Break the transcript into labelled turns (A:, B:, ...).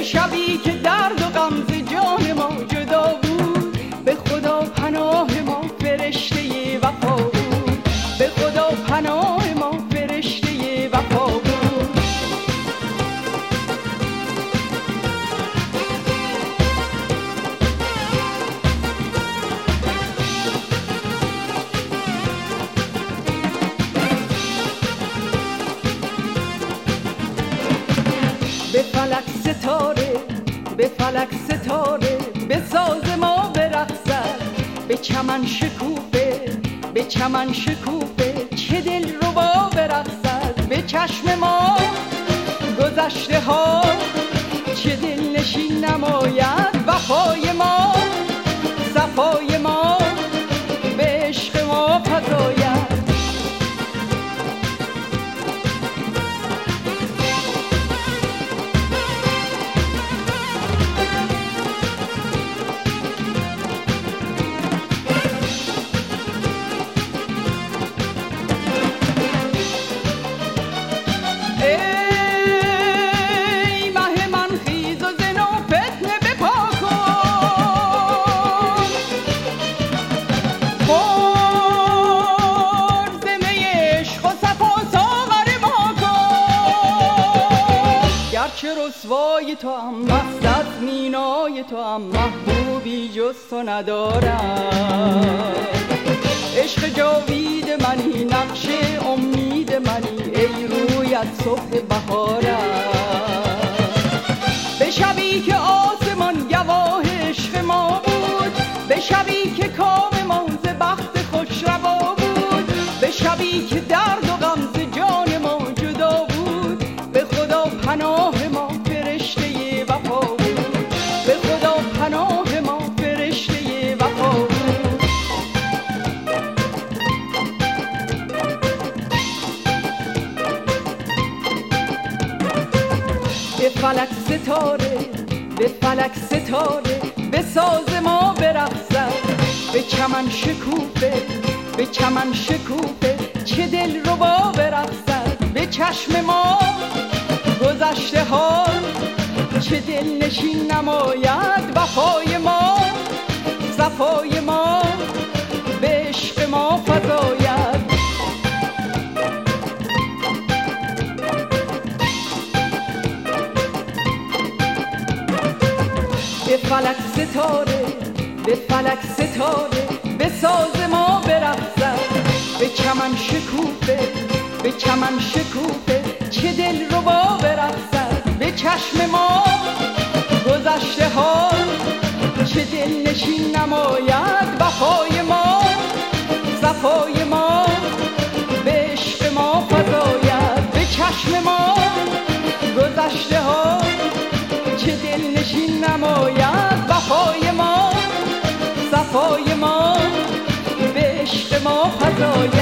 A: شبی که درد و غم ز جان ما جدا بود، به خدا پناه ما فرشته وفا بود، به خدا پناه ما فرشته وفا بود. به فلک ستاره، به فلک ستاره، به ساز ما برقصد، به چمن شکوفه، به چمن شکوفه، چه دل ربا برقصد، به چشم ما گذشته ها چه دل نشین نماید، وفای ما صفای ما به عشق ما فزاید. چه رسوای تو هم مست از مینای تو هم محبوبی جز تو ندارم. عشق جاوید منی، نقش امید منی، ای روی از صبح بهارم. به شبی که آسمان گواه عشق ما بود، به شبی که کام ما ز بخت خوش روا بود، به شبی که درد و غم ز جان ما جدا بود، به خدا پناه ما فرشته وفا بود، به خدا پناه ما فرشته وفا بود. به فلک ستاره، به فلک ستاره، به ساز ما برقصد، به چمن شکوفه، به چمن شکوفه، چه دل ربا برقصد، به چشم ما گذشته ها چه دل نشین نماید، وفای ما صفای ما به عشق ما فزاید. به فلک ستاره، به فلک ستاره، به ساز ما برقصد، به چمن شکوفه، به چمن شکوفه، چه دل ربا برقصد، به چشم ما گذشته ها چه دل نشین نماید، وفای ما صفای ما به عشق ما فزاید. به چشم ما گذشته ها چه دل نشین نماید، وفای ما صفای ما به عشق ما فزاید.